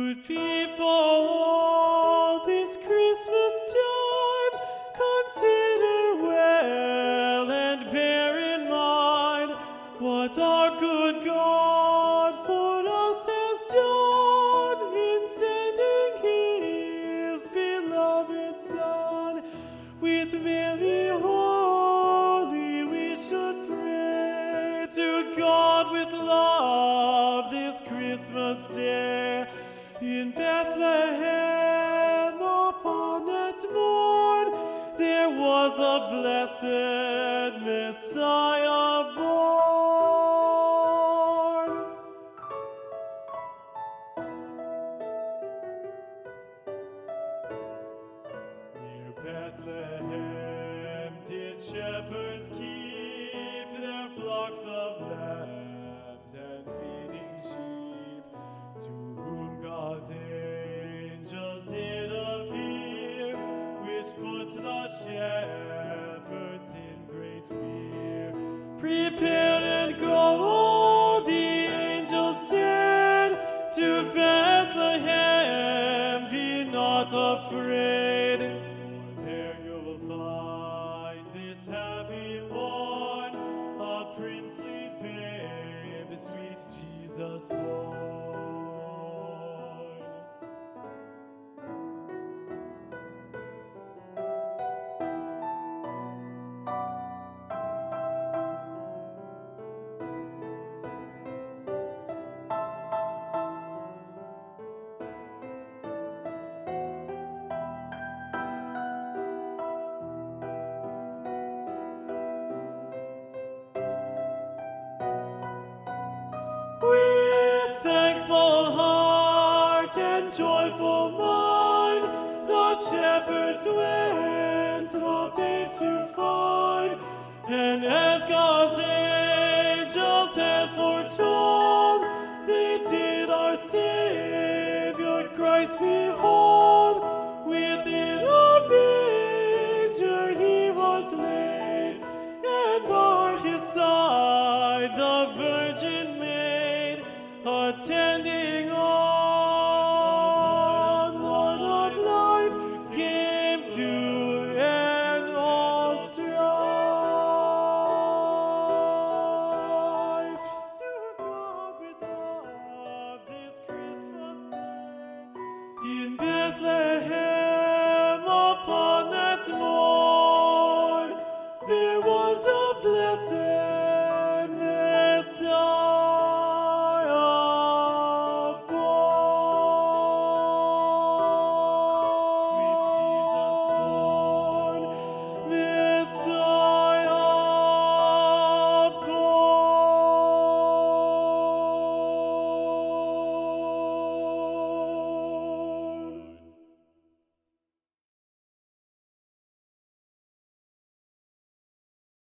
Good people, all this Christmas time, consider well and bear in mind what our good God for us has done in sending His beloved Son. With Mary holy we should pray to God with love this Christmas day. In Bethlehem upon that morn there was a blessed Messiah born. Near Bethlehem did shepherds keep their flocks of lambs and feeding sheep, to whom God's angels did appear, which put the shepherds in great fear. Prepare and go, the angel said, to Bethlehem, be not afraid, for there you'll find this happy born, a princely babe, sweet Jesus born. With thankful heart and joyful mind, the shepherds went the babe to find. And as God's angels had foretold, they did our Savior Christ behold. Within a manger He was laid, and by His side the Virgin Maid, attending on, Lord of life, came to end all strife. To God with love this Christmas day, in Bethlehem